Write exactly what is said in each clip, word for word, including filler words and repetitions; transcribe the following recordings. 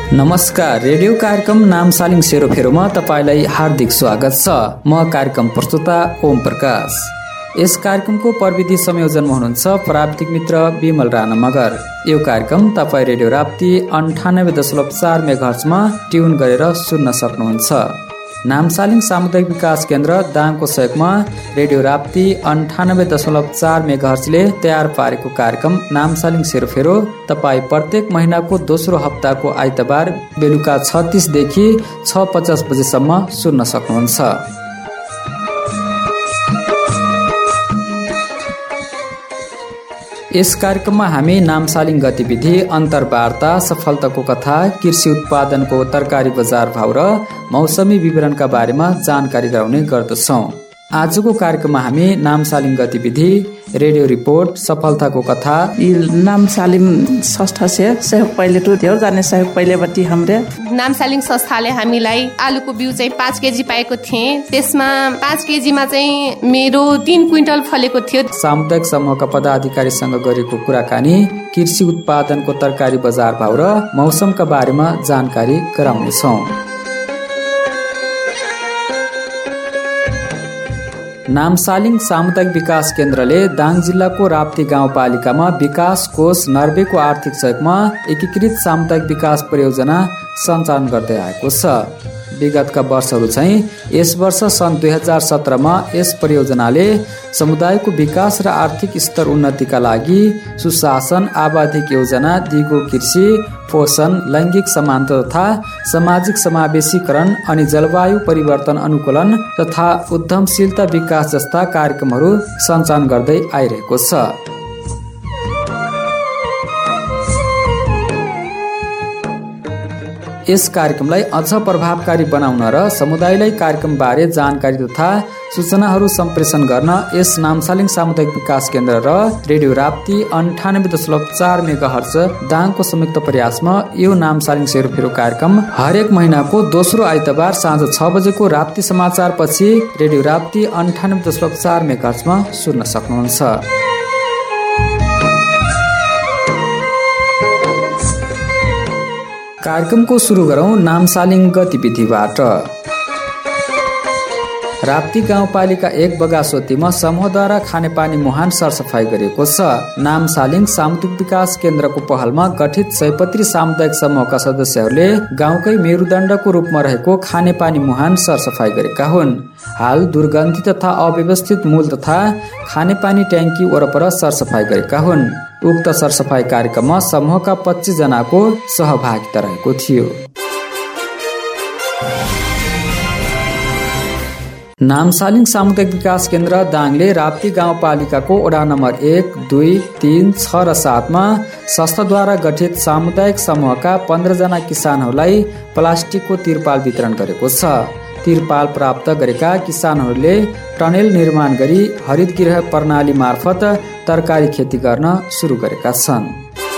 नमस्कार, रेडियो कार्यक्रम नामसालिङ सेरोफेरोमा तपाईलाई हार्दिक स्वागत छ। म कार्यक्रम प्रस्तुता ओम प्रकाश। यस कार्यक्रमको प्रविधि संयोजनमा हुनुहुन्छ प्राविधिक मित्र विमल राणा मगर। यो कार्यक्रम तपाईँ रेडियो राप्ती अन्ठानब्बे दशमलव चार मेगाहर्जमा ट्युन गरेर सुन्न सक्नुहुन्छ। नामसालिङ सामुदायिक विकास केन्द्र दाङको सहयोगमा रेडियो राप्ती अन्ठानब्बे दशमलव चार मेगाहर्जले तयार पारेको कार्यक्रम नामसालिङ सेरोफेरो तपाईँ प्रत्येक महिनाको दोस्रो हप्ताको आइतबार बेलुका छ तीसदेखि छ पचास बजेसम्म सुन्न सक्नुहुन्छ। यस कार्यक्रममा हामी नामसालिङ गतिविधि, अन्तर्वार्ता, सफलताको कथा, कृषि उत्पादनको तरकारी बजार भाव र मौसमी विवरणका बारेमा जानकारी गराउने गर्दछौँ। आजको कार्यक्रममा हामी नामसालिङ गतिविधि, रेडियो रिपोर्ट, सफलताको कथा, नामसालिङ संस्था से सहयोग पहिले टु धेर जाने सहयोग पहिलेबटी हमरे नामसालिङ संस्थाले हामीलाई आलुको बिउ चाहिँ पाँच केजी पाएको थिएँ। त्यसमा पाँच केजीमा चाहिँ मेरो तीन क्विन्टल फलेको थियो। सामुदायिक समूहका पदाधिकारीसँग गरेको कुराकानी, कृषि उत्पादनको तरकारी बजार भाव र मौसमका बारेमा जानकारी गराउनेछौँ। नामसालिङ सामुदायिक विकास केन्द्रले दाङ जिल्लाको राप्ती गाउँपालिकामा विकास कोष नर्वेको आर्थिक सहयोगमा एकीकृत सामुदायिक विकास परियोजना सञ्चालन गर्दै आएको छ। विगतका वर्षहरू चाहिँ यस वर्ष सन् दुई हजार सत्रमा यस परियोजनाले समुदायको विकास र आर्थिक स्तर उन्नतिका लागि सुशासन, आवधिक योजना, दिगो कृषि, पोषण, लैङ्गिक समानता तथा सामाजिक समावेशीकरण अनि जलवायु परिवर्तन अनुकूलन तथा उद्यमशीलता विकास जस्ता कार्यक्रमहरू सञ्चालन गर्दै आइरहेको छ। यस कार्यक्रमलाई अझ प्रभावकारी बनाउन र समुदायलाई कार्यक्रमबारे जानकारी तथा सूचनाहरू सम्प्रेषण गर्न यस नामसालिङ सामुदायिक विकास केन्द्र र रेडियो राप्ती अन्ठानब्बे दशमलव चार मेगाहर्ज दाङको संयुक्त प्रयासमा यो नामसालिङ सेरोफेरो कार्यक्रम हरेक महिनाको दोस्रो आइतबार साँझ छ बजेको राप्ती समाचार पछि रेडियो राप्ती अन्ठानब्बे दशमलव चार मेगाहर्जमा सुन्न सक्नुहुन्छ। कार्यक्रमको सुरु गरौँ नामसालिङ गतिविधिबाट। राप्ती गाउँपालिका एक बगासोतीमा समूहद्वारा खानेपानी मुहान सरसफाई गरिएको छ। नामसालिङ सामुदायिक विकास केन्द्रको पहलमा गठित सयपत्री सामुदायिक समूहका सदस्यहरूले गाउँकै मेरुदण्डको रूपमा रहेको खानेपानी मुहान सरसफाई गरेका हुन्। हाल दुर्गन्धी तथा अव्यवस्थित मूल तथा खानेपानी ट्याङ्की वरपर सरसफाई गरेका हुन्। उक्त सरसफाई कार्यक्रममा समूहका पच्चीस जनाको सहभागिता रहेको थियो। नामसालिङ सामुदायिक विकास केन्द्र दाङले राप्ती गाउँपालिकाको वडा नम्बर एक, दुई, तीन, छ र सातमा संस्थाद्वारा गठित सामुदायिक समूहका पन्ध्र जना किसानहरूलाई प्लास्टिकको तिरपाल वितरण गरेको छ। तिरपाल प्राप्त गरेका किसानहरूले टनेल निर्माण गरी हरित गृह प्रणाली मार्फत तरकारी खेती गर्न सुरु गरेका छन्।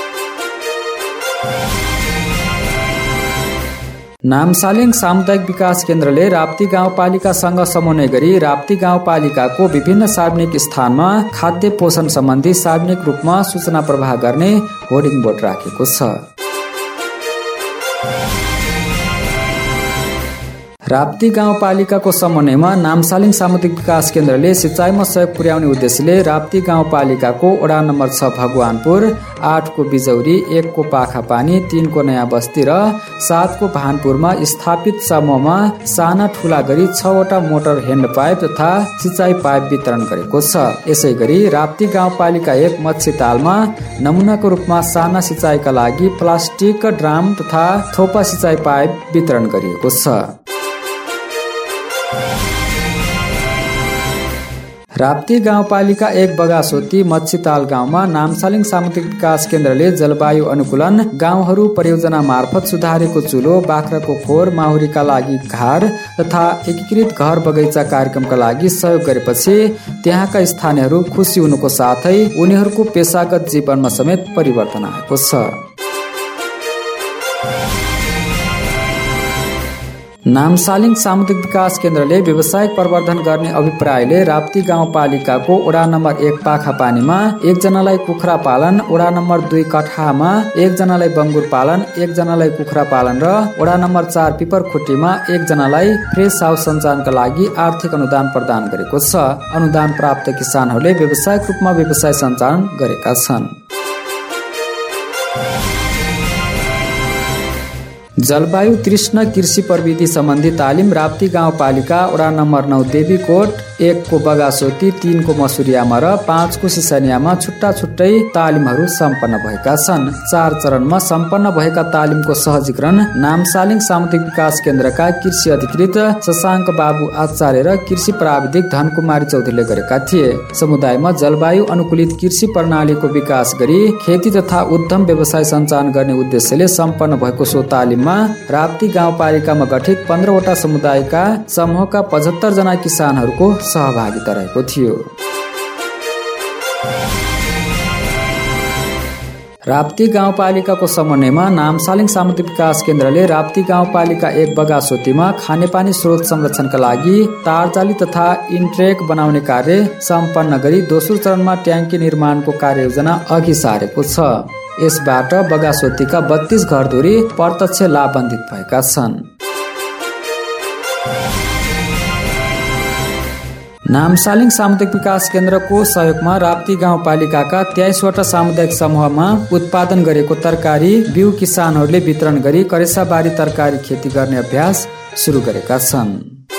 नामसालिङ सामुदायिक विकास केन्द्रले राप्ती गाउँपालिकासँग समन्वय गरी राप्ती गाउँपालिकाको विभिन्न सार्वजनिक स्थानमा खाद्य पोषण सम्बन्धी सार्वजनिक रूपमा सूचना प्रवाह गर्ने होर्डिङ बोर्ड राखेको छ। राप्ती गाउँपालिकाको समन्वयमा नामसालिङ सामुदायिक विकास केन्द्रले सिँचाइमा सहयोग पुर्याउने उद्देश्यले राप्ती गाउँपालिकाको वडा नम्बर छ भगवानपुर, आठको बिजौरी, एकको पाखापानी, तीनको नयाँ बस्ती र सातको भानपुरमा स्थापित समूहमा साना ठुला गरी छवटा मोटर ह्यान्ड पाइप तथा सिँचाइ पाइप वितरण गरेको छ। यसै गरी राप्ती गाउँपालिका एक मच्छीतालमा नमुनाको रूपमा साना सिँचाइका लागि प्लास्टिक ड्राम तथा थोपा सिँचाइ पाइप वितरण गरिएको छ। राप्ती गाउँपालिका एक बगासोती मच्छीताल गाउँमा नामसालिङ सामुदायिक विकास केन्द्रले जलवायु अनुकूलन, गाउँहरू परियोजना मार्फत सुधारेको चुलो, बाख्राको खोर, माहुरीका लागि घर तथा एकीकृत घर बगैँचा कार्यक्रमका लागि सहयोग गरेपछि त्यहाँका स्थानीयहरू खुसी हुनुको साथै उनीहरूको पेसागत जीवनमा समेत परिवर्तन आएको छ। नामसालिङ सामुदायिक विकास केन्द्रले व्यावसायिक प्रवर्धन गर्ने अभिप्रायले राप्ती गाउँपालिकाको वडा नम्बर एक पाखा पानीमा एकजनालाई कुखुरा पालन, वडा नम्बर दुई कठामा एकजनालाई बङ्गुर पालन, एकजनालाई कुखुरा पालन र वडा नम्बर चार पिपरखुट्टीमा एकजनालाई फ्रेस हाउस सञ्चालनका लागि आर्थिक अनुदान प्रदान गरेको छ। अनुदान प्राप्त किसानहरूले व्यावसायिक रूपमा व्यवसाय सञ्चालन गरेका छन्। जलवायु तृष्ण कृषि प्रविधि सम्बन्धी तालिम राप्ती गाउँपालिका वडा नम्बर नौ देवीकोट एक को बगासोती, तीन को मसुरियामा र पाँच को सिसनियामा छुट्टा छुट्टै तालिमहरू सम्पन्न भएका छन्। चार चरणमा सम्पन्न भएका तालिमको सहजीकरण नामसालिङ सामुदायिक विकास केन्द्रका कृषि अधिकृत शशाङ्क बाबु आचार्य र कृषि प्राविधिक धनकुमारी चौधरीले गरेका थिए। समुदायमा जलवायु अनुकूलित कृषि प्रणालीको विकास गरी खेती तथा उद्यम व्यवसाय सञ्चालन गर्ने उद्देश्यले सम्पन्न भएको सो तालिममा राप्ती गाउँपालिकामा गठित पन्ध्रवटा समुदायका समूहका पचहत्तर जना किसानहरूको सहभागिता रहेको थियो। राप्ती गाउँपालिकाको समन्वयमा नामसालिङ सामुदायिक विकास केन्द्रले राप्ती गाउँपालिका एक बगासोतीमा खानेपानी स्रोत संरक्षणका लागि तारजाली तथा इन्ट्रेक बनाउने कार्य सम्पन्न गरी दोस्रो चरणमा ट्याङ्की निर्माणको कार्ययोजना अघि सारेको छ। यसबाट बगासोतीका बत्तीस घरधुरी प्रत्यक्ष लाभान्वित भएका छन्। नामसालिङ सामुदायिक विकास केन्द्रको सहयोगमा राप्ती गाउँपालिकाका तेइसवटा सामुदायिक समूहमा उत्पादन गरेको तरकारी बिउ किसानहरूले वितरण गरी करेसाबारी तरकारी खेती गर्ने अभ्यास सुरु गरेका छन्।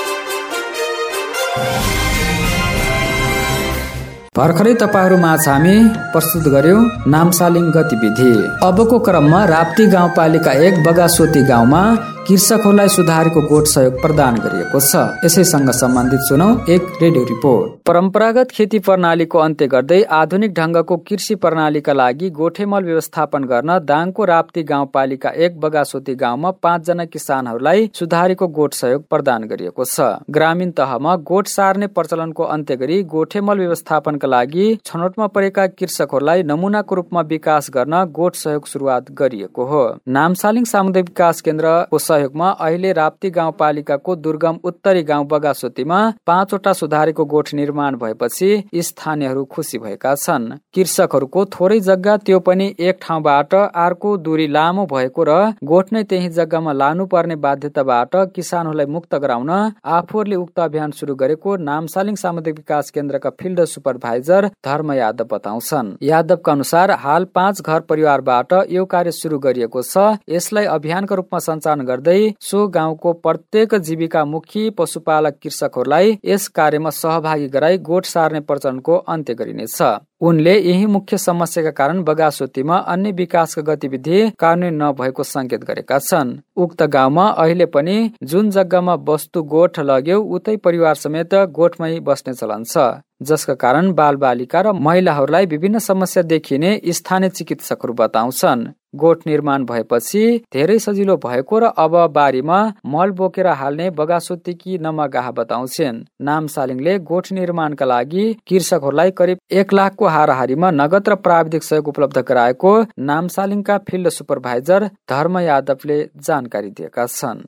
भर्खरै तपाईहरू माझ हामी प्रस्तुत गर्यौं नामसालिङ गतिविधि। अबको क्रममा राप्ती गाउँपालिका एक बगासोती गाउँमा कृषकहरूलाई सुधारको गोठ सहयोग प्रदान गरिएको छ। यसैसँग सम्बन्धित सुनौ एक रेडियो रिपोर्ट। परम्परागत खेती प्रणालीको अन्त्य गर्दै आधुनिक ढंगको कृषि प्रणालीका लागि गोठेमल व्यवस्थापन गर्न दाङको राप्ती गाउँपालिका एक बगासोती गाउँमा पाँच जना किसानहरूलाई सुधारको गोठ सहयोग प्रदान गरिएको छ। ग्रामीण तहमा गोठ सार्ने प्रचलनको अन्त्य गरी गोठेमल व्यवस्थापनका लागि छनौटमा परेका कृषकहरूलाई नमुनाको रूपमा विकास गर्न गोठ सहयोग सुरुवात गरिएको हो। नामसालिङ सामुदायिक विकास केन्द्रको सहयोगमा अहिले राप्ती गाउँपालिकाको दुर्गम उत्तरी गाउँ बगासोतीमा पाँचवटा सुधारको गोठ निर्माण भएपछि स्थानीयहरू खुसी भएका छन्। कृषकहरूको थोरै जग्गा त्यो पनि एक ठाउँबाट अर्को दूरी लामो भएको र गोठ नै त्यही जग्गामा लानु पर्ने बाध्यताबाट किसानहरूलाई मुक्त गराउन आफूहरूले उक्त अभियान सुरु गरेको नामसालिङ सामुदायिक विकास केन्द्रका फिल्ड सुपरभाइजर धर्म यादव बताउँछन्। यादवका अनुसार हाल पाँच घर परिवारबाट यो कार्य सुरु गरिएको छ। यसलाई अभियानका रूपमा सञ्चालन गर्दै सो गाउँको प्रत्येक जीविकामुखी पशुपालक कृषकहरूलाई यस कार्यमा सहभागी गराई गोठ सार्ने प्रचलनको अन्त्य गरिनेछ। उनले यही मुख्य समस्याका कारण बगासोतीमा अन्य विकासका गतिविधि कार्यान्वयन नभएको संकेत गरेका छन्। उक्त गाउँमा अहिले पनि जुन जग्गामा वस्तु गोठ लग्यो उतै परिवार समेत गोठमै बस्ने चलन छ, जसका कारण बालबालिका र महिलाहरूलाई विभिन्न समस्या देखिने स्थानीय चिकित्सकहरू बताउँछन्। गोठ निर्माण भएपछि धेरै सजिलो भएको र अब बारीमा मल बोकेर हाल्ने बगासोतीकी नमगाह बताउँछन्। नामसालिङले गोठ निर्माणका लागि कृषकहरूलाई करिब एक लाखको हाराहारीमा नगद र प्राविधिक सहयोग उपलब्ध गराएको नामसालिङका फिल्ड सुपरभाइजर धर्म यादवले जानकारी दिएका छन्।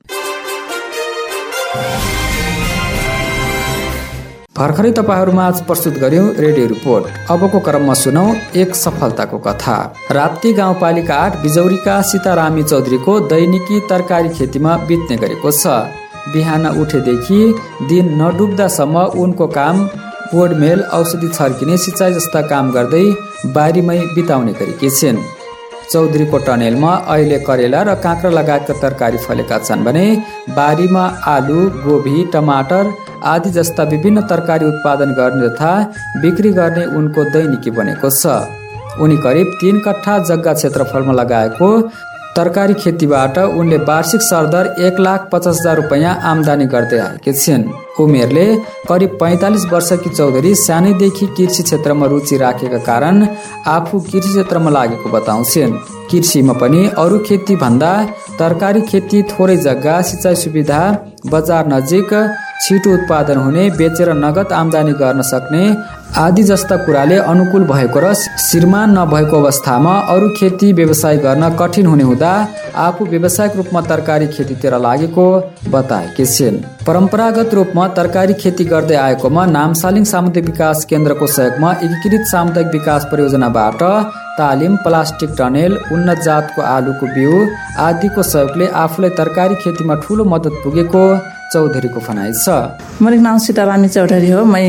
भर्खरै तपाईहरूमा आज प्रस्तुत गर्यौं रेडियो रिपोर्ट। अबको क्रममा सुनौ एक सफलताको कथा। राप्ती गाउँपालिका आठ बिजौरीका सीतारामी चौधरीको दैनिकी तरकारी खेतीमा बित्ने गरेको छ। बिहान उठेदेखि दिन नडुब्दासम्म उनको काम बोडमेल, औषधि छर्किने, सिँचाइ जस्ता काम गर्दै बारीमै बिताउने गरेकी छिन्। चौधरीको टनेलमा अहिले करेला र काँक्रा लगायतका तरकारी फलेका छन् भने बारीमा आलु, गोभी, टमाटर आदि जस्ता विभिन्न तरकारी उत्पादन गर्ने तथा बिक्री गर्ने उनको दैनिकी बनेको छ। उनी करिब तीन कट्ठा जग्गा क्षेत्रफलमा लगाएको तरकारी खेतीबाट उनले वार्षिक सरदर एक लाख पचास हजार रुपियाँ आमदानी गर्दै आएकी छिन्। उमेरले करिब पैंतालिस वर्षकी चौधरी सानैदेखि कृषि क्षेत्रमा रुचि राखेका कारण आफू कृषि क्षेत्रमा लागेको बताउँछिन्। कृषिमा पनि अरू खेती भन्दा तरकारी खेती थोरै जग्गा, सिँचाइ सुविधा, बजार नजिक, छिटो उत्पादन हुने, बेचेर नगद आम्दानी गर्न सक्ने आदि जस्ता कुराले अनुकूल भएको र श्रीमान नभएको अवस्थामा अरू खेती व्यवसाय गर्न कठिन हुने हुँदा आफू व्यावसायिक रूपमा तरकारी खेतीतिर लागेको बताएकी छिन्। परम्परागत रूपमा तरकारी खेती गर्दै आएकोमा नामसालिङ सामुदायिक विकास केन्द्रको सहयोगमा एकीकृत सामुदायिक विकास परियोजनाबाट तालिम, प्लास्टिक टनेल, उन्नत जातको आलुको बिउ आदिको सहयोगले आफूलाई तरकारी खेतीमा ठूलो मद्दत पुगेको चौधरीको भनाइ छ। मेरे नाम सीतारामी चौधरी हो। मैं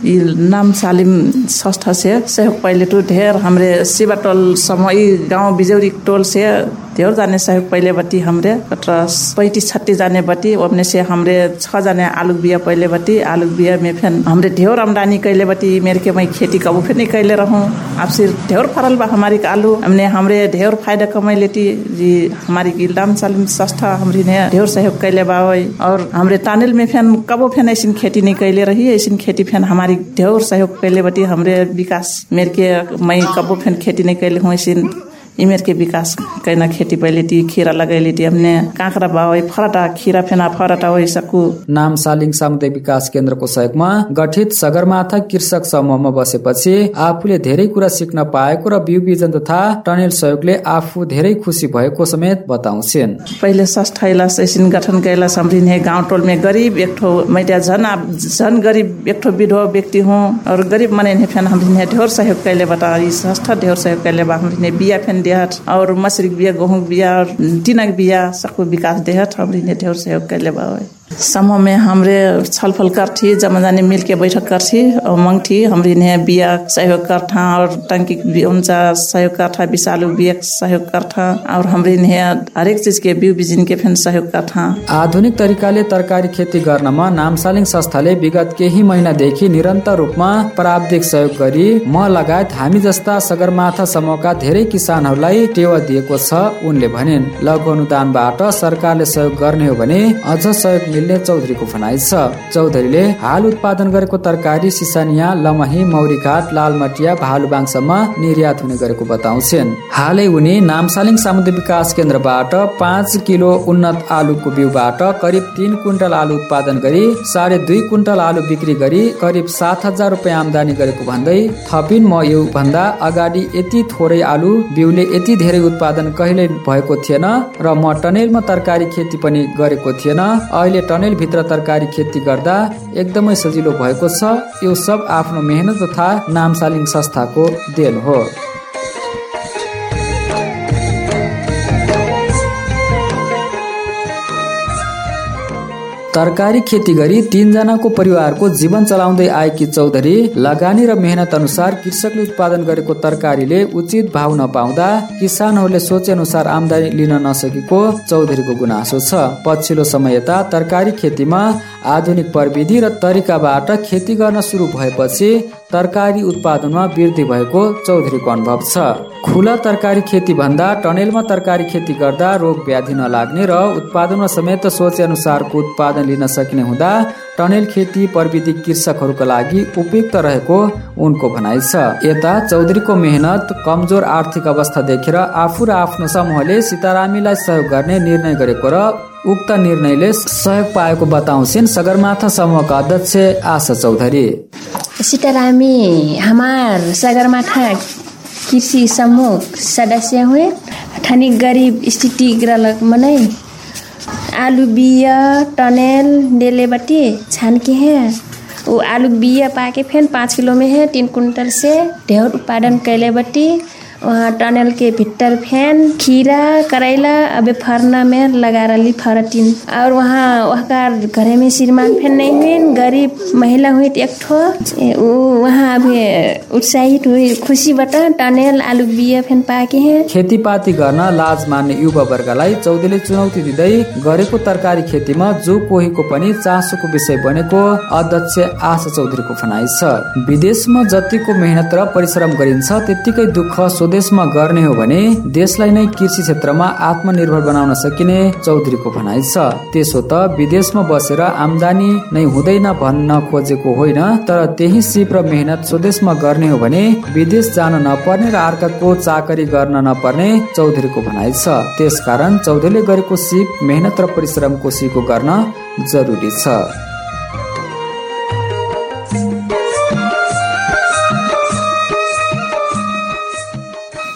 नाम सालिम संस्था से सहयोग पहले तो ढेर हमरे शिवाटोल समय गांव बिजौरी टोल से ढेर जाने सहयोग पहले बटी हमरे पैंतीस छत्तीस जाने बटी अपने से हमरे छह जाने आलू बिया पहले बटी आलू बिया में फिर हमरे ढेर आमदनी कैले बटी मेरे के मैं खेती कबू फिर नहीं कैले रहूँ। अब सिर्फ ढेर फरल बा हमारी आलू हमने हमरे ढेर फायदा कमाई लेती जी हमारी नाम सालिम संस्था हमारी ने ढेर सहयोग कैले बा और हमरे टानेल में फिर कबो फिर ऐसी खेती नहीं कैले रही ऐसी खेती फिर हमारी ढेर सहयोग कैले बटी हमरे विकास मेरे के मैं कबो फिर खेती नहीं कैले हूँ ऐसी इमेर के विकास कैना खेती पहले ती खीरा लगैली ती हमने काँक्रा बाओ फरटा खीरा फेना फरटा हो सकू। नामसालिङ सामुदायिक विकास केन्द्रको सहयोगमा गठित सगरमाथा कृषक समूहमा बसेपछि आफूले धेरै कुरा सिक्न पाएको र बिउ बिजन तथा टनेल सहयोगले आफू धेरै खुसी भएको समेत बताउँछिन्। पहिले संस्थाइला सेसन गठन कैला सम्रिन है गाउँ टोल में गरीब एक ठो मैटा झन झन गरीब एक ठो विधवा व्यक्ति हूँ और गरीब मने ने फेन हमने ढेर सहयोग कैले बता ई संस्था ढेर सहयोग कैले बा हमने बिया फेन देहत और मसरिक बिया गेहूं बिया और टिनक बिया सबको विकास देहत हमरी ने ढेर सहयोग कैले बा। समूह में हमरे छलफल करथी जमा जाने मिल के बैठक करथी और मंगथी हमरी ने बिया सहयोग करथा और टंकी उनसा सहयोग करथा विशालु बिया सहयोग करथा और हमरी ने हरेक चीज के बिउ बिजिन के फेन सहयोग करथा। आधुनिक तरिकाले तरकारी खेती गर्नमा नामसालिङ संस्थाले विगत केही महिनादेखि निरन्तर रूपमा प्राविधिक सहयोग गरी म लगायत हामी जस्ता सगरमाथा समूहका धेरै किसानहरूलाई टेवा दिएको छ उनले भनिन्। लघु अनुदानबाट सरकारले सहयोग गर्ने हो भने अझ सहयोग मिल्ने चौधरीको भनाइ छ। चौधरीले हाल उत्पादन गरेको तरकारी सिसानिया, लमही, मौरीघाट, लालमटिया, भालुबाङसम्म निर्यात हुने गरेको बताउँछिन्। हालै उनी नामसालिङ सामुदायिक विकास केन्द्रबाट पाँच किलो उन्नत आलुको बिउबाट करिब तीन कुइन्टल आलु उत्पादन गरी साढे दुई कुइन्टल आलु बिक्री गरी करिब सात हजार रुपियाँ आमदानी गरेको भन्दै थपिन म यो भन्दा अगाडि यति थोरै आलु बिउले यति धेरै उत्पादन कहिल्यै भएको थिएन र म टनेलमा तरकारी खेती पनि गरेको थिएन। अहिले टनेल भित्र तरकारी खेती गर्दा एकदमै सजिलो भएको छ। यो सब आफ्नो मेहनत तथा नामसालिङ संस्थाको देन हो। तरकारी खेती गरी तीनजनाको परिवारको जीवन चलाउँदै आएकी चौधरी लगानी र मेहनत अनुसार कृषकले उत्पादन गरेको तरकारीले उचित भाव नपाउँदा किसानहरूले सोचे अनुसार आमदानी लिन नसकेको चौधरीको गुनासो छ। पछिल्लो समय यता तरकारी खेतीमा आधुनिक प्रविधि र तरिकाबाट खेती गर्न सुरु भएपछि तरकारी उत्पादनमा वृद्धि भएको चौधरीको अनुभव छ। खुला तरकारी खेती भन्दा टनेलमा तरकारी खेती गर्दा रोग व्याधि नलाग्ने र उत्पादनमा समेत सोचे अनुसारको उत्पादन लिन सकिने हुँदा टनेल खेती प्रविधि कृषकहरूका लागि उपयुक्त रहेको उनको भनाइ छ। यता चौधरीको मेहनत, कमजोर आर्थिक अवस्था देखेर आफू र आफ्नो समूहले सीतारामीलाई सहयोग गर्ने निर्णय गरेको र उक्त निर्णयले सहयोग पाएको बताउँछिन् सगरमाथा समूहका अध्यक्ष आशा चौधरी। सीतारामी हमार सगरमाथा कृषि समूह सदस्य हुए ठनी गरीब स्थिति ग्रलक मनै आलू बिया टनेल डेले बटी छान के है वो आलू बिया पाके फिर पाँच किलो में है तीन कुंटल से ढेर उत्पादन कैले बटी वहाँ टनल के भीतर फैन खीरा करेला अबे फरना में लगा रही फरटीन और वहाँ वहाँ का घरे में श्रीमान फैन नहीं हुई गरीब महिला हुई एक ठो वहाँ अभी उत्साहित हुई खुशी बता टनल आलू बिया फैन पाके हैं। खेतीपाती गर्न लाज मान्ने युवा वर्गलाई चौधरीले चुनौती दिँदै गरेको तरकारी खेतीमा जो कोहीको पनि चासोको विषय बनेको अध्यक्ष आशा चौधरीको भनाइ छ। विदेशमा जतिको मेहनत र परिश्रम गरिन्छ त्यतिकै दुःख देशमा गर्ने हो भने देशलाई नै कृषि क्षेत्रमा आत्मनिर्भर बनाउन सकिने चौधरीको भनाइ छ। त्यसो त विदेशमा बसेर आमदानी नै हुँदैन भन्न खोजेको होइन, तर त्यही सिप र मेहनत स्वदेशमा गर्ने हो भने विदेश जान नपर्ने र अर्काको चाकरी गर्न नपर्ने चौधरीको भनाइ छ। त्यसकारण चौधरीले गरेको सिप मेहनत र परिश्रमको सिको गर्न जरुरी छ।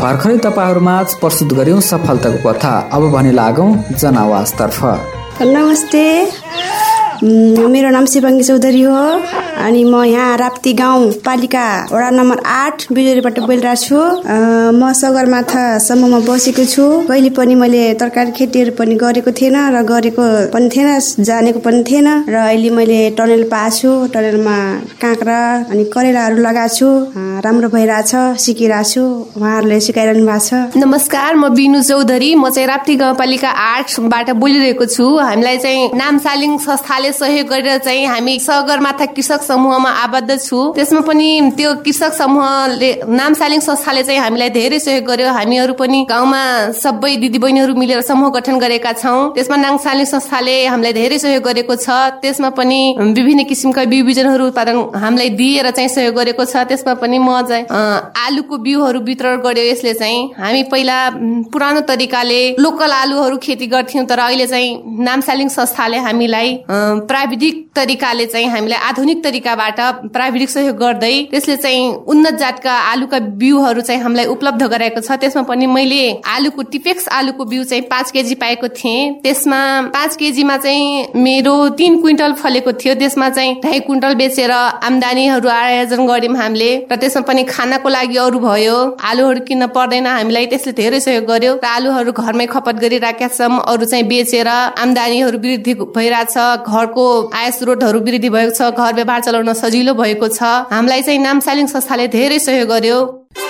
भर्खरै तपाईँहरूमा प्रस्तुत गर्यौं सफलताको कथा। अब भने लागौं जनावासतर्फ। नमस्ते, मेरो नाम शिवाङ्गी चौधरी हो अनि म यहाँ राप्ती गाउँ पालिका वडा नम्बर आठ बिजोरीबाट बोलिरहेको छु। म सगरमाथा समूहमा बसेको छु। कहिले पनि मैले तरकारी खेतीहरू पनि गरेको थिएन र गरेको पनि थिएन, जानेको पनि थिएन र अहिले मैले टनेल पाएको छु। टनेलमा काँक्रा अनि करेलाहरू लगाएको छु। राम्रो भइरहेछ, सिकिरहेको छु। उहाँहरूले सिकाइरहनु भएको छ। नमस्कार, म बिनु चौधरी, म चाहिँ राप्ती गाउँपालिका आठबाट बोलिरहेको छु। हामीलाई चाहिँ नामसालिङ संस्थाले सहयोग गरेर चाहिँ हामी सगरमाथा कृषक समूहमा आबद्ध छु। त्यसमा पनि त्यो कृषक समूहले नामसालिङ संस्थाले चाहिँ हामीलाई धेरै सहयोग गर्यो। हामीहरू पनि गाउँमा सबै दिदीबहिनीहरू मिलेर समूह गठन गरेका छौँ। त्यसमा नामसालिङ संस्थाले हामीलाई धेरै सहयोग गरेको छ। त्यसमा पनि विभिन्न किसिमका बिउ बिजनहरू उत्पादन हामीलाई दिएर चाहिँ सहयोग गरेको छ। त्यसमा पनि म चाहिँ आलुको बिउहरू वितरण गर्यो। यसले चाहिँ हामी पहिला पुरानो तरिकाले लोकल आलुहरू खेती गर्थ्यौँ, तर अहिले चाहिँ नामसालिङ संस्थाले हामीलाई प्राविधिक तरिकाले चाहिँ हामीलाई आधुनिक तरिकाबाट प्राविधिक सहयोग गर्दै त्यसले चाहिँ उन्नत जातका आलुका बिउहरू चाहिँ हामीलाई उपलब्ध गराएको छ। त्यसमा पनि मैले आलुको टिपेक्स आलुको बिउ चाहिँ पाँच केजी पाएको थिएँ। त्यसमा पाँच केजीमा चाहिँ मेरो तीन क्विन्टल फलेको थियो। त्यसमा चाहिँ ढाई क्विन्टल बेचेर आम्दानीहरू आयोजन गर्यौँ हामीले र त्यसमा पनि खानाको लागि अरू भयो, आलुहरू किन्न पर्दैन हामीलाई, त्यसले धेरै सहयोग गर्यो र आलुहरू घरमै खपत गरिराखेका छौँ। अरू चाहिँ बेचेर आम्दानीहरू वृद्धि भइरहेछ, घरको आय स्रोतहरू वृद्धि भएको छ, घर व्यवहार चलाउन सजिलो भएको छ। हामीलाई चाहिँ नामसालिङ संस्थाले धेरै सहयोग गर्यो।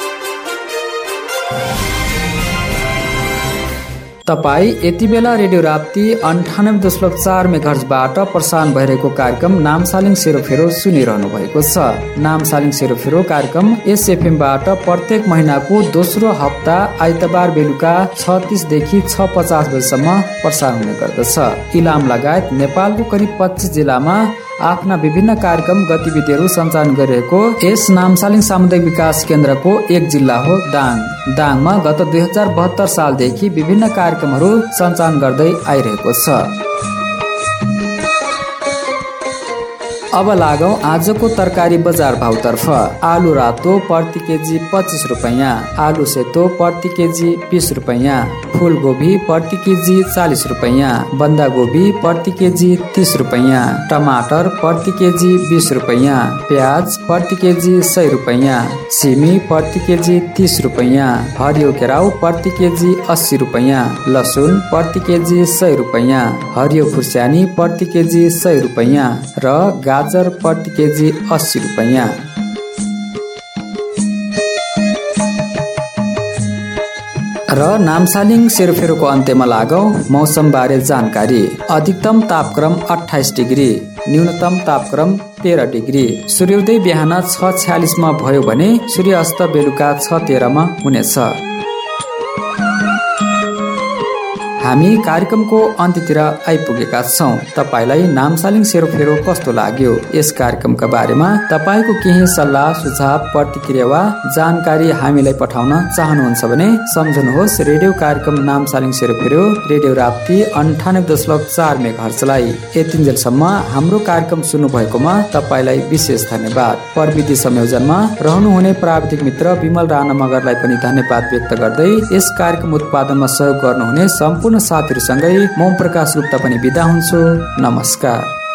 तपाईँ यति बेला रेडियो राप्ती अन्ठानब्बे दशमलव चार मेगाहर्जबाट प्रसारण भइरहेको कार्यक्रम नामसालिङ सेरोफेरो सुनिरहनु भएको छ। नामसालिङ सेरोफेरो कार्यक्रम यस एफएमबाट प्रत्येक महिनाको दोस्रो हप्ता आइतबार बेलुका छ तीसदेखि छ पचास बजेसम्म प्रसारण हुने गर्दछ। इलाम लगायत नेपालको करिब पच्चिस जिल्लामा आफ्ना विभिन्न कार्यक्रम गतिविधिहरू सञ्चालन गरिरहेको यस नामसालिङ सामुदायिक विकास केन्द्रको एक जिल्ला हो दाङ। दाङमा गत दुई हजार बहत्तर सालदेखि विभिन्न कार्यक्रमहरू सञ्चालन गर्दै आइरहेको छ। अब लागौं आजको तरकारी बजार भाउतर्फ। आलु रातो प्रति केजी पच्चिस रुपैयाँ, आलु सेतो प्रति केजी बीस रुपैयाँ, फूलगोभी प्रति केजी चालीस रुपैयाँ, बन्दा गोभी प्रति केजी तीस रुपैयाँ, टमाटर प्रति केजी बीस रुपैयाँ, प्याज प्रति केजी सय रुपैयाँ, सिमी प्रति केजी तीस रुपैयाँ, हरियो केराउ प्रति केजी अस्सी रुपैयाँ, लसुन प्रति केजी सय रुपैयाँ, हरियो खुर्सानी प्रति केजी सय रुपैयाँ र गाजर प्रति केजी अस्सी रुपैयाँ। र नामसालिङ सेरोफेरोको अन्त्यमा लागौं मौसम बारे जानकारी। अधिकतम तापक्रम अठाइस डिग्री, न्यूनतम तापक्रम तेह्र डिग्री। सूर्योदय बिहान छ छ्यालिसमा भयो भने सूर्यास्त बेलुका छ तेह्रमा हुनेछ। हामी कार्यक्रमको अन्त्यतिर आइपुगेका छौँ। तपाईलाई नामसालिङ सेरोफेरो कस्तो लाग्यो? यस कार्यक्रमका बारेमा तपाईको केही सल्लाह सुझाव प्रतिक्रिया वा जानकारी हामीलाई पठाउन चाहनुहुन्छ भने सम्झनुहोस् रेडियो कार्यक्रम नामसालिङ सेरोफेरो रेडियो राप्ती अन्ठानब्बे दशमलव चार मेगाहर्जलाई। यतिन्जेलसम्म हाम्रो कार्यक्रम सुन्नु भएकोमा तपाईँलाई विशेष धन्यवाद। प्रविधि संयोजनमा रहनुहुने प्राविधिक मित्र विमल राणा मगरलाई पनि धन्यवाद व्यक्त गर्दै यस कार्यक्रम उत्पादनमा सहयोग गर्नुहुने सम्पूर्ण साथीहरूसँगै म प्रकाश गुप्ता पनि बिदा हुन्छु। नमस्कार।